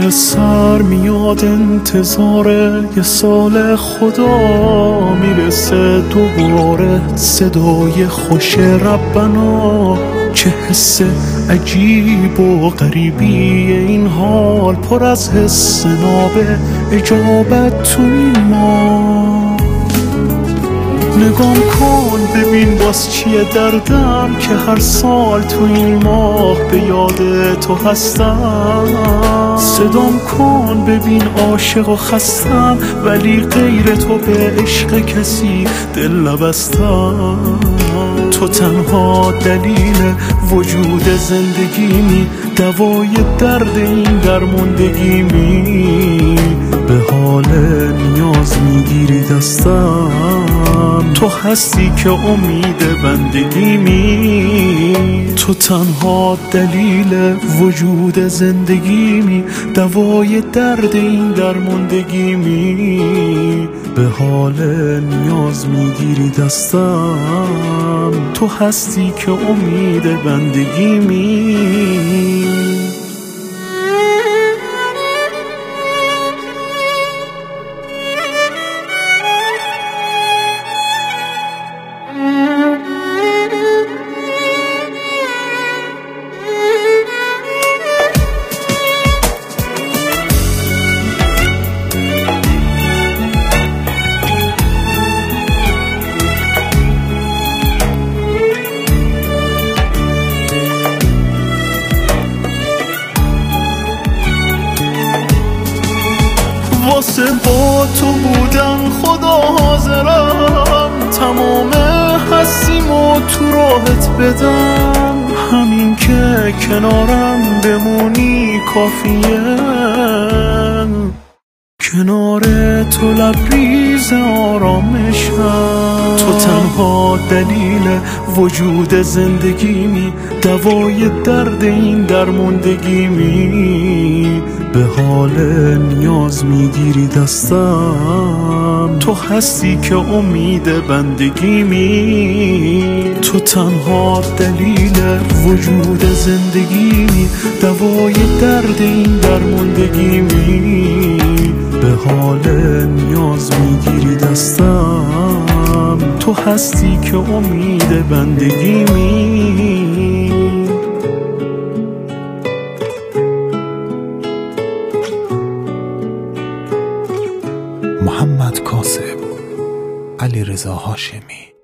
دل سر میاد انتظار یه سال خدا میرسه دوباره صدای خوش ربنا. چه حس عجیب و غریبی این حال، پر از حس نابه اجابت تو این ما. نگام کن ببین باز چیه دردم که هر سال تو این ماه به یاد تو هستم. صدام کن ببین عاشق و خستم، ولی غیر تو به عشق کسی دل نبستم. تو تنها دلیل وجود زندگیمی، دوای درد این درموندگیمی. به حال نیاز میگیری دستم، تو هستی که امید بندگیمی. تو تنها دلیل وجود زندگیمی، دوای درد این درموندگیمی. به حال نیاز میگیری دستم، تو هستی که امید بندگیمی. واسه با تو بودن خدا حاضرم، تمام هستیمو تو راحت بدم. همین که کنارم بمونی کافیه، کنار تو لبریز آرامشم. تو تنها دلیل وجود زندگیمی، دوای درد این درموندگیمی. به حال نیاز میگیری دستم، تو هستی که امید بندگیمی. تو تنها دلیل وجود زندگیمی، دوای درد این درموندگیمی. به حال نیاز میگیری دستم، تو هستی که امید بندگیمی. محمد کاسب، علیرضا هاشمی.